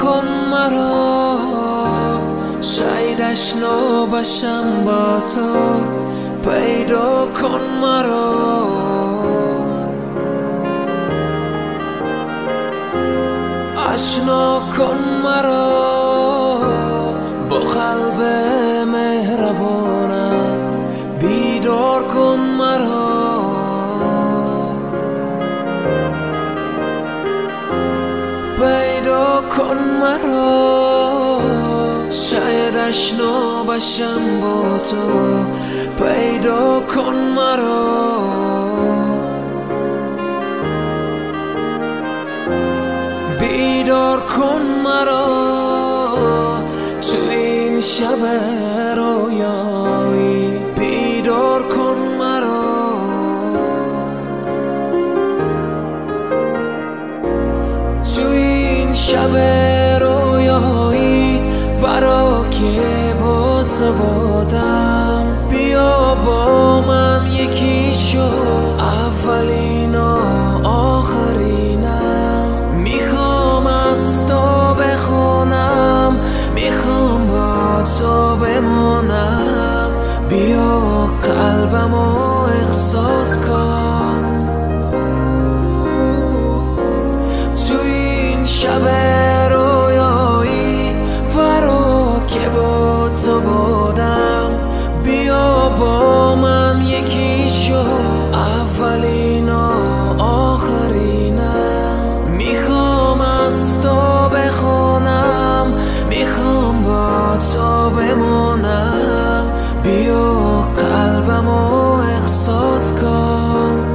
کن مرا، شاید آشنا باشم با تو. پیدا کن مرا، آشنا کن مرا با قلب مهربانت. بیدار کن مرا، پیدا کن مرا، شاید آشنا باشم با تو. پیدا کن مرا، بیدار کن مرا تو این شب رویایی. بیدار کن مرا، تو این شب رویایی. برا که با تو بودم، بیا با من یکی شو. اولین و آخرینم، میخوام از تو بخونم، میخوام با تو بمونم. بیا قلبمو احساس کن، تو این شب رویایی. برا که با تو بودم، بیا با من یکی شو. اولین و آخرینم، میخوام از تو بخونم، میخوام با تو بمونم. بیا قلبمو احساس کن،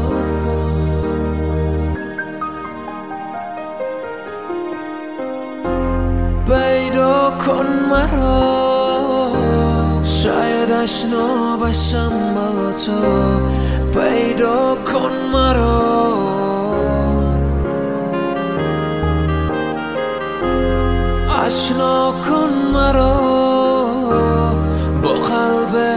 پیدا کن مرا، شاید آشنا باشم با تو. پیدا کن مرا، آشنا کن مرا با قلب